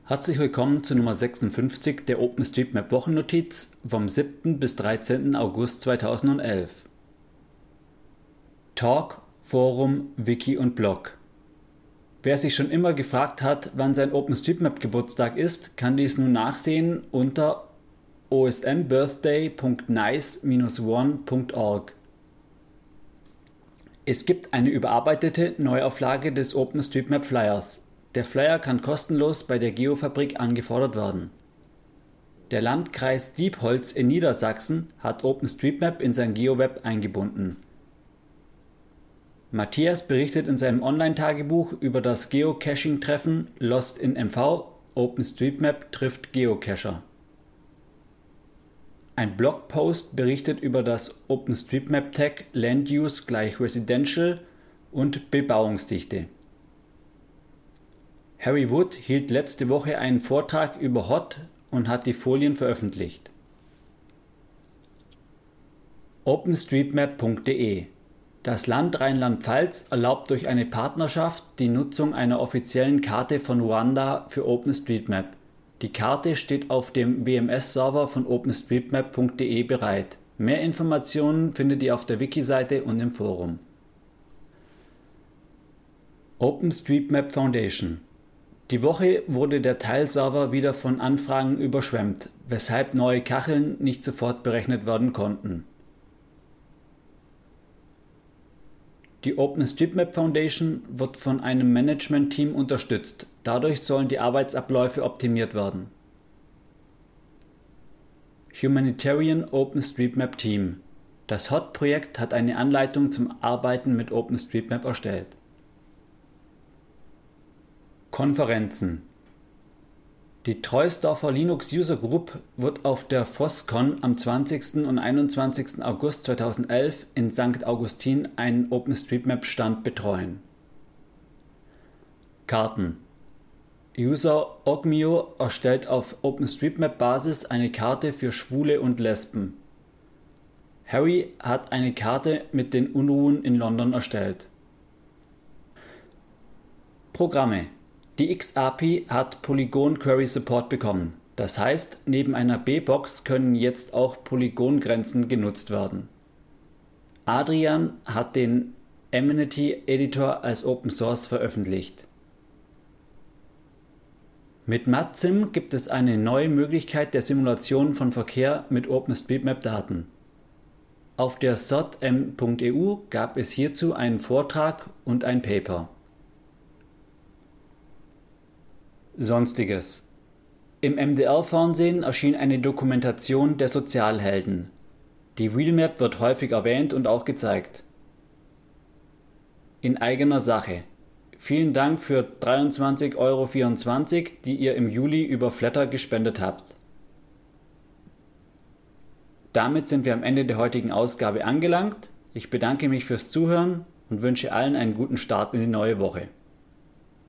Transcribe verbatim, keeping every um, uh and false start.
Herzlich willkommen zu Nummer sechsundfünfzig der OpenStreetMap Wochennotiz vom siebten bis dreizehnten August zweitausendelf. Talk, Forum, Wiki und Blog. Wer sich schon immer gefragt hat, wann sein OpenStreetMap Geburtstag ist, kann dies nun nachsehen unter o s m birthday punkt nice dash one punkt org. Es gibt eine überarbeitete Neuauflage des OpenStreetMap Flyers. Der Flyer kann kostenlos bei der Geofabrik angefordert werden. Der Landkreis Diepholz in Niedersachsen hat OpenStreetMap in sein GeoWeb eingebunden. Matthias berichtet in seinem Online-Tagebuch über das Geocaching-Treffen Lost in M V, OpenStreetMap trifft Geocacher. Ein Blogpost berichtet über das OpenStreetMap-Tag Land Use gleich Residential und Bebauungsdichte. Harry Wood hielt letzte Woche einen Vortrag über H O T und hat die Folien veröffentlicht. openstreetmap punkt de. Das Land Rheinland-Pfalz erlaubt durch eine Partnerschaft die Nutzung einer offiziellen Karte von Ruanda für OpenStreetMap. Die Karte steht auf dem W M S-Server von openstreetmap punkt de bereit. Mehr Informationen findet ihr auf der Wiki-Seite und im Forum. OpenStreetMap Foundation. Die Woche wurde der Teilserver wieder von Anfragen überschwemmt, weshalb neue Kacheln nicht sofort berechnet werden konnten. Die OpenStreetMap Foundation wird von einem Management-Team unterstützt, dadurch sollen die Arbeitsabläufe optimiert werden. Humanitarian OpenStreetMap Team. Das H O T-Projekt hat eine Anleitung zum Arbeiten mit OpenStreetMap erstellt. Konferenzen. Die Troisdorfer Linux User Group wird auf der FOSSCON am zwanzigsten und einundzwanzigsten August zweitausendelf in Sankt Augustin einen OpenStreetMap-Stand betreuen. Karten. User Ogmio erstellt auf OpenStreetMap-Basis eine Karte für Schwule und Lesben. Harry hat eine Karte mit den Unruhen in London erstellt. Programme. Die X A P I hat Polygon Query Support bekommen. Das heißt, neben einer B-Box können jetzt auch Polygongrenzen genutzt werden. Adrian hat den Amenity Editor als Open Source veröffentlicht. Mit MatSim gibt es eine neue Möglichkeit der Simulation von Verkehr mit OpenStreetMap-Daten. Auf der S O T M punkt e u gab es hierzu einen Vortrag und ein Paper. Sonstiges. Im M D R-Fernsehen erschien eine Dokumentation der Sozialhelden. Die Wheelmap wird häufig erwähnt und auch gezeigt. In eigener Sache. Vielen Dank für dreiundzwanzig Euro vierundzwanzig, die ihr im Juli über Flattr gespendet habt. Damit sind wir am Ende der heutigen Ausgabe angelangt. Ich bedanke mich fürs Zuhören und wünsche allen einen guten Start in die neue Woche.